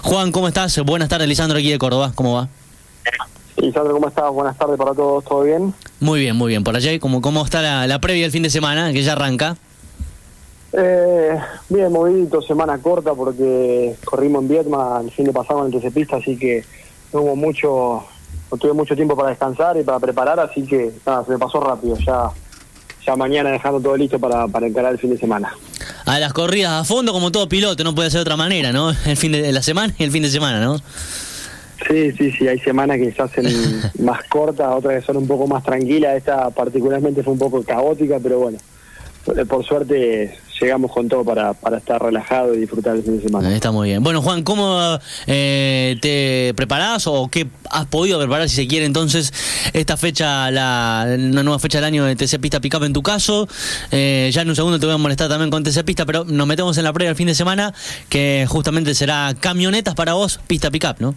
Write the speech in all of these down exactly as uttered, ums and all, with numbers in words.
Juan, ¿cómo estás? Buenas tardes, Lisandro aquí de Córdoba, ¿cómo va? Lisandro, ¿cómo estás? Buenas tardes para todos, ¿todo bien? Muy bien, muy bien. Por allá, ¿cómo, cómo está la, la previa del fin de semana, que ya arranca? Eh, bien, movidito, semana corta porque corrimos en Vietma el fin de pasado en el T C Pista, así que no hubo mucho, no tuve mucho tiempo para descansar y para preparar, así que nada, se me pasó rápido, ya ya mañana dejando todo listo para, para encarar el fin de semana. A las corridas a fondo como todo piloto, no puede ser de otra manera, ¿no? El fin de, de la semana y el fin de semana, ¿no? Sí, sí, sí, hay semanas que se hacen más cortas, otras que son un poco más tranquilas. Esta particularmente fue un poco caótica, pero bueno, por, por suerte llegamos con todo para, para estar relajado y disfrutar el fin de semana. Está muy bien. Bueno, Juan, ¿cómo eh, te preparás o qué has podido preparar, si se quiere, entonces, esta fecha, la una nueva fecha del año de T C Pista Pickup en tu caso? Eh, ya en un segundo te voy a molestar también con T C Pista, pero nos metemos en la previa del fin de semana, que justamente será camionetas para vos, pista Pickup, ¿no?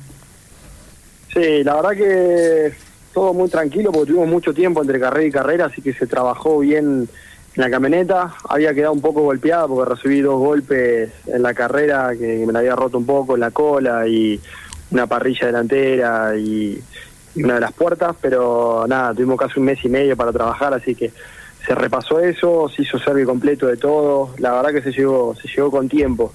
Sí, la verdad que todo muy tranquilo porque tuvimos mucho tiempo entre carrera y carrera, así que se trabajó bien en la camioneta. Había quedado un poco golpeada porque recibí dos golpes en la carrera que me la había roto un poco en la cola y una parrilla delantera y una de las puertas, pero nada, tuvimos casi un mes y medio para trabajar, así que se repasó eso, se hizo servicio completo de todo. La verdad que se llegó, se llegó con tiempo.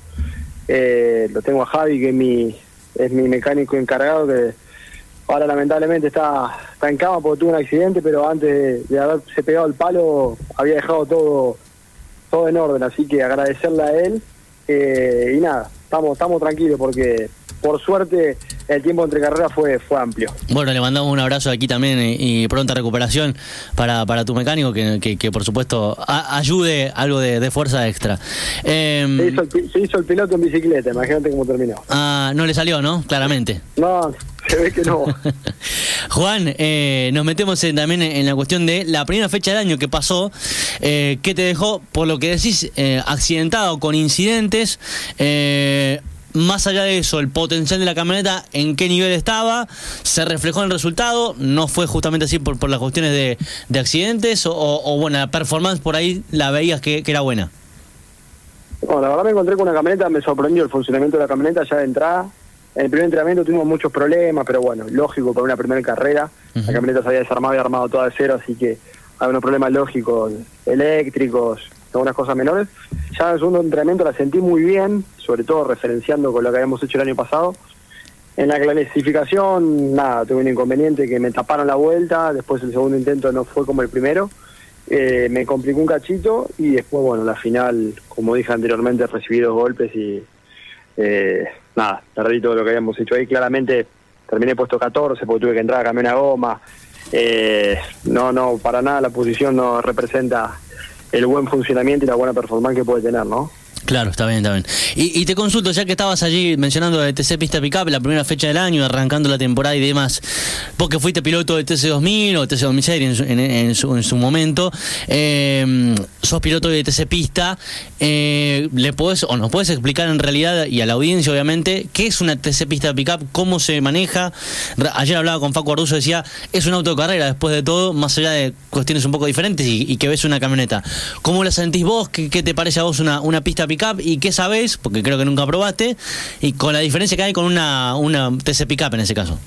Eh, lo tengo a Javi, que es mi, es mi mecánico encargado, que ahora lamentablemente está, está en cama porque tuvo un accidente, pero antes de, de haberse pegado el palo había dejado todo todo en orden, así que agradecerle a él eh, y nada, estamos estamos tranquilos porque por suerte el tiempo entre carreras fue fue amplio. Bueno, le mandamos un abrazo aquí también y, y pronta recuperación para, para tu mecánico, que, que, que por supuesto a, ayude algo de, de fuerza extra. Eh, se, hizo el, se hizo el piloto en bicicleta, imagínate cómo terminó. Ah, no le salió, ¿no? Claramente. No, se ve que no. Juan, eh, nos metemos en, también en la cuestión de la primera fecha del año que pasó, eh, que te dejó, por lo que decís, eh, accidentado con incidentes. Eh, más allá de eso, el potencial de la camioneta, en qué nivel estaba, se reflejó en el resultado, no fue justamente así por, por las cuestiones de, de accidentes, o, o bueno, la performance por ahí la veías que, que era buena. Bueno, la verdad me encontré con una camioneta, me sorprendió el funcionamiento de la camioneta ya de entrada. En el primer entrenamiento tuvimos muchos problemas, pero bueno, lógico para una primera carrera. Uh-huh. La camioneta se había desarmado y armado toda de cero, así que hay unos problemas lógicos, eléctricos, algunas cosas menores. Ya en el segundo entrenamiento la sentí muy bien, sobre todo referenciando con lo que habíamos hecho el año pasado. En la clasificación, nada, tuve un inconveniente que me taparon la vuelta, después el segundo intento no fue como el primero. Eh, me complicó un cachito y después, bueno, la final, como dije anteriormente, recibí dos golpes y... Eh, nada, perdí todo lo que habíamos hecho ahí. Claramente terminé puesto catorce porque tuve que entrar a cambiar una goma. Eh, no, no, para nada la posición no representa el buen funcionamiento y la buena performance que puede tener, ¿no? Claro, está bien, está bien. Y, y te consulto, ya que estabas allí mencionando de T C Pista Pickup, la primera fecha del año, arrancando la temporada y demás, vos que fuiste piloto de T C dos mil o T C dos mil seis en su, en, en su, en su momento, eh, sos piloto de T C Pista, eh, ¿le podés, o nos puedes explicar en realidad, y a la audiencia obviamente, qué es una T C Pista Pickup, cómo se maneja? Ayer hablaba con Facu Arduzo, decía, es un auto de carrera después de todo, más allá de cuestiones un poco diferentes y, y que ves una camioneta. ¿Cómo la sentís vos? ¿Qué, qué te parece a vos una, una pista Pickup? ¿Y qué sabés? Porque creo que nunca probaste, y con la diferencia que hay con una, una T C Pickup en ese caso.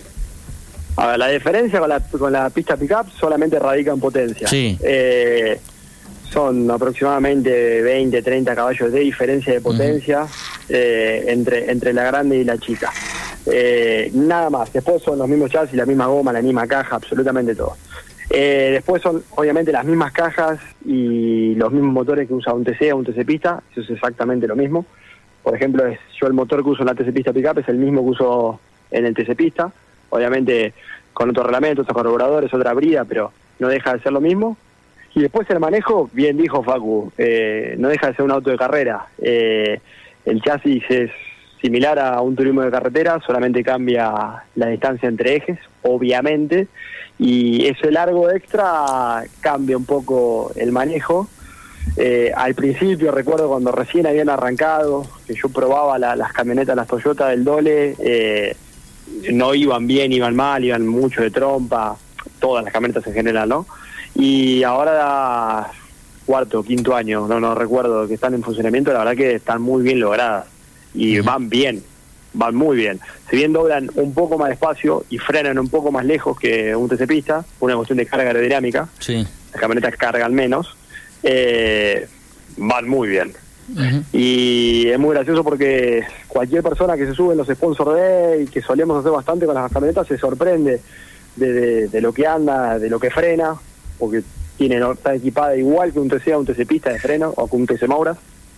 A ver, la diferencia con la, con la pista Pickup solamente radica en potencia. Sí. Eh, son aproximadamente veinte, treinta caballos de diferencia de potencia uh-huh. eh, entre, entre la grande y la chica. Eh, nada más. Después son los mismos chasis, la misma goma, la misma caja, absolutamente todo. Eh, después son obviamente las mismas cajas y los mismos motores que usa un T C o un T C Pista, eso es exactamente lo mismo. Por ejemplo, es, yo el motor que uso en la T C Pista Pickup es el mismo que uso en el T C Pista, obviamente con otro reglamento, otros carburadores, otra brida, pero no deja de ser lo mismo. Y después el manejo, bien dijo Facu, eh, no deja de ser un auto de carrera. Eh, el chasis es similar a un turismo de carretera, solamente cambia la distancia entre ejes, obviamente, y ese largo extra cambia un poco el manejo. Eh, al principio recuerdo cuando recién habían arrancado, que yo probaba la, las camionetas, las Toyota del Dole, eh, no iban bien, iban mal, iban mucho de trompa, todas las camionetas en general, ¿no? Y ahora, cuarto, quinto año, no no recuerdo, que están en funcionamiento, la verdad que están muy bien logradas y van bien. van muy bien. Si bien doblan un poco más despacio y frenan un poco más lejos que un T C pista, una cuestión de carga aerodinámica, sí. Las camionetas cargan menos, eh, van muy bien. Uh-huh. Y es muy gracioso porque cualquier persona que se sube en los Sponsor Day, que solemos hacer bastante con las camionetas, se sorprende de, de, de lo que anda, de lo que frena, porque tiene, ¿no? Está equipada igual que un T C A, un T C pista de freno o que un T C Mauras.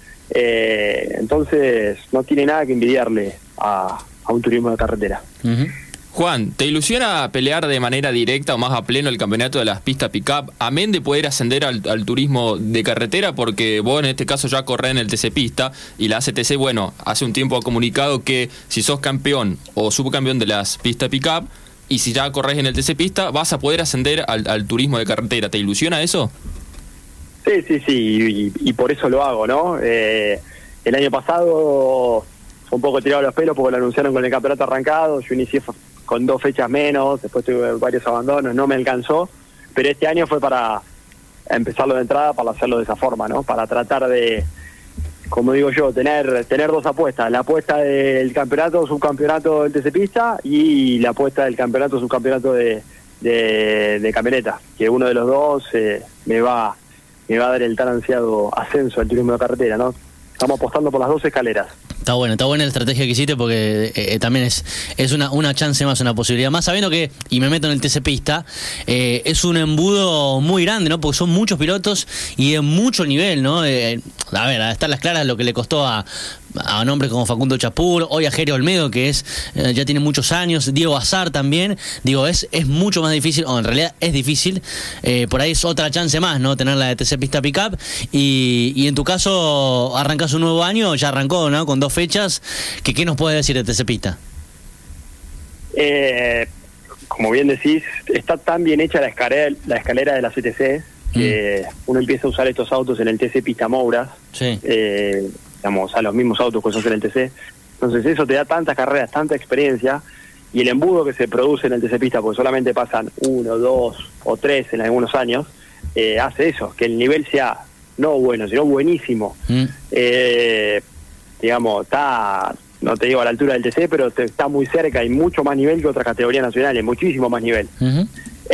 Eh, entonces no tiene nada que envidiarle a, a un turismo de carretera. Uh-huh. Juan, ¿te ilusiona pelear de manera directa o más a pleno el campeonato de las pistas pick-up, amén de poder ascender al, al turismo de carretera? Porque vos en este caso ya corrés en el T C pista y la A C T C, bueno, hace un tiempo ha comunicado que si sos campeón o subcampeón de las pistas pick-up y si ya corrés en el T C pista, vas a poder ascender al, al turismo de carretera. ¿Te ilusiona eso? Sí, sí, sí, y, y por eso lo hago, ¿no? Eh, el año pasado fue un poco tirado los pelos porque lo anunciaron con el campeonato arrancado, yo inicié con dos fechas menos, después tuve varios abandonos, no me alcanzó, pero este año fue para empezarlo de entrada, para hacerlo de esa forma, ¿no? Para tratar de, como digo yo, tener tener dos apuestas, la apuesta del campeonato, subcampeonato del T C pista y la apuesta del campeonato, subcampeonato de, de, de camioneta, que uno de los dos eh, me va me va a dar el tan ansiado ascenso al turismo de carretera, ¿no? Estamos apostando por las dos escaleras. Está bueno, está buena la estrategia que hiciste porque eh, también es es una una chance más, una posibilidad más, sabiendo que, y me meto en el T C pista, eh, es un embudo muy grande, ¿no? Porque son muchos pilotos y de mucho nivel, ¿no? Eh, a ver, a estar las claras lo que le costó a, a nombres como Facundo Chapur, hoy a Jere Olmedo, que es eh, ya tiene muchos años, Diego Azar también, digo, es es mucho más difícil, o en realidad es difícil, eh, por ahí es otra chance más, ¿no? Tener la de T C pista pick-up, y, y en tu caso arrancás un nuevo año, ya arrancó, ¿no? Con dos fechas, que ¿qué nos puede decir de T C pista? Eh, como bien decís, está tan bien hecha la escalera, la escalera de la C T C, que mm. uno empieza a usar estos autos en el T C pista Mouras, sí. eh, digamos, a los mismos autos que se usan en el T C. Entonces eso te da tantas carreras, tanta experiencia, y el embudo que se produce en el T C pista, porque solamente pasan uno, dos o tres en algunos años, eh, hace eso, que el nivel sea no bueno, sino buenísimo. Mm. Eh, digamos, está, no te digo a la altura del T C, pero te, está muy cerca, hay mucho más nivel que otras categorías nacionales, muchísimo más nivel. Uh-huh.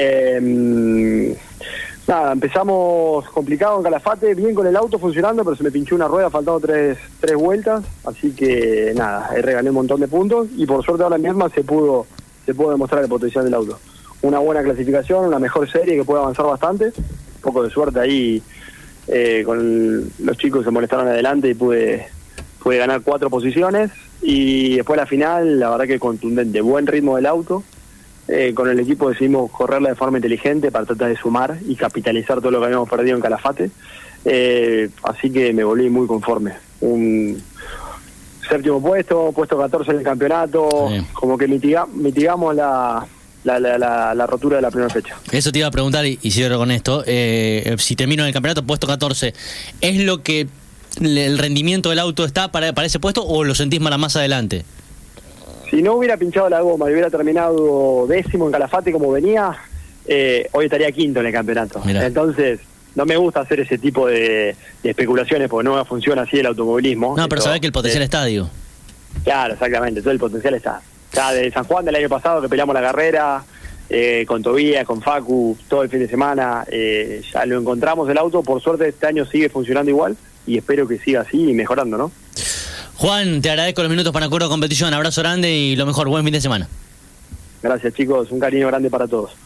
Eh, nada, empezamos complicado en Calafate, bien con el auto funcionando, pero se me pinchó una rueda, faltando tres, tres vueltas, así que nada, regalé un montón de puntos y por suerte ahora misma se pudo, se pudo demostrar el potencial del auto. Una buena clasificación, una mejor serie que puede avanzar bastante, un poco de suerte ahí eh, con los chicos que se molestaron adelante y pude... pude ganar cuatro posiciones y después la final, la verdad que contundente, buen ritmo del auto, eh, con el equipo decidimos correrla de forma inteligente para tratar de sumar y capitalizar todo lo que habíamos perdido en Calafate, eh, así que me volví muy conforme. Un séptimo puesto, puesto catorce en el campeonato, sí. Como que mitiga, mitigamos la... La, la, la, la rotura de la primera fecha. Eso te iba a preguntar y, y cierro con esto, eh, si termino en el campeonato puesto catorce, ¿es lo que el rendimiento del auto está para, para ese puesto o lo sentís más, más adelante? Si no hubiera pinchado la goma y hubiera terminado décimo en Calafate como venía, eh, hoy estaría quinto en el campeonato. Mirá. Entonces no me gusta hacer ese tipo de, de especulaciones porque no funciona así el automovilismo. No, pero Esto, sabés que el potencial eh, está, digo. Claro, exactamente, todo el potencial está. Ya de San Juan del año pasado que peleamos la carrera, eh, con Tobías, con Facu, todo el fin de semana, eh, ya lo encontramos el auto, por suerte este año sigue funcionando igual y espero que siga así y mejorando, ¿no? Juan, te agradezco los minutos para Curva Competición, abrazo grande y lo mejor, buen fin de semana. Gracias chicos, un cariño grande para todos.